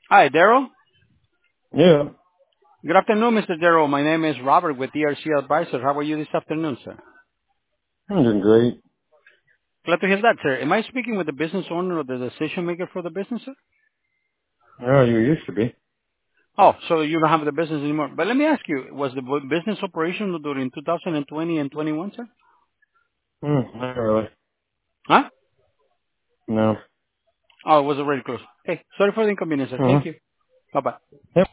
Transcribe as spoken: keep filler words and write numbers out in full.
Hi, Daryl. Yeah, Good afternoon, Mister Daryl. My name is Robert with D R C Advisors. How are you this afternoon, sir? I'm doing great. Glad to hear that, sir. Am I speaking with the business owner or the decision maker for the business, sir? Oh, you used to be. Oh, so you don't have the business anymore. But let me ask you, was the bu- business operational during two thousand twenty and twenty-one, sir? Hmm, not really. Huh? No. Oh, it was already closed. Hey, sorry for the inconvenience, sir. Uh-huh. Thank you. Bye-bye. Yep.